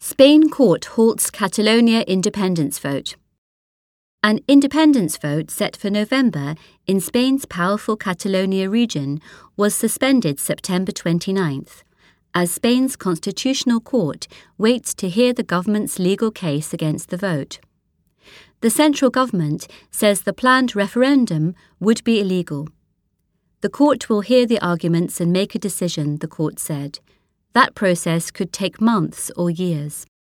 Spain court halts Catalonia independence vote. An independence vote set for November in Spain's powerful Catalonia region was suspended September 29th, as Spain's constitutional court waits to hear the government's legal case against the vote. The central government says the planned referendum would be illegal. The court will hear the arguments and make a decision, the court said. That process could take months or years.